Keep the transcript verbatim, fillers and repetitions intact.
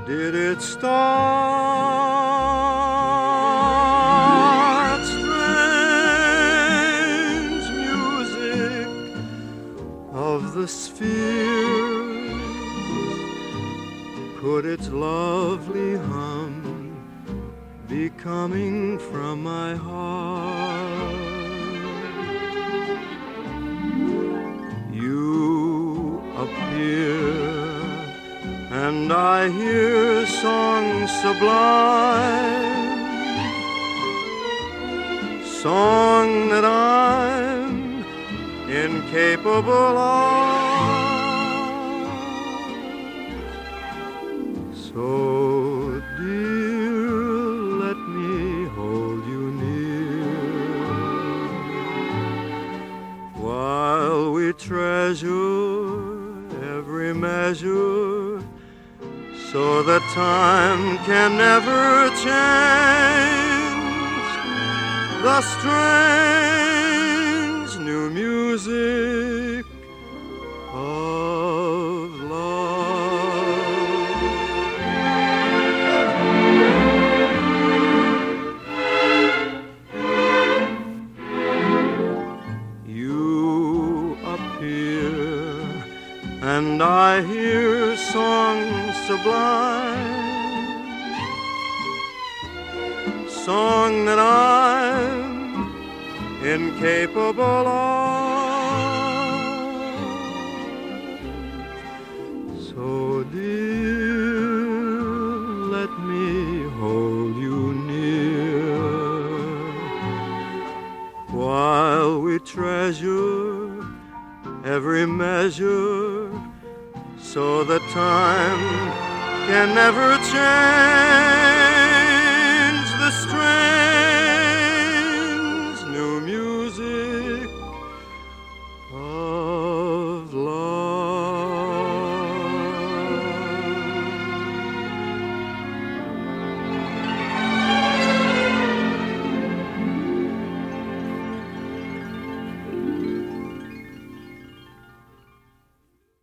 did it start? Strange music of the spheres, could its lovely hum be coming from my heart? You appear and I hear songs sublime, song that I'm incapable of. So dear, let me hold you near while we treasure every measure, so that time can never change the strange new music of love. You appear and I hear songs sublime, song that I'm incapable of. So dear, let me hold you near while we treasure every measure, so that time can never change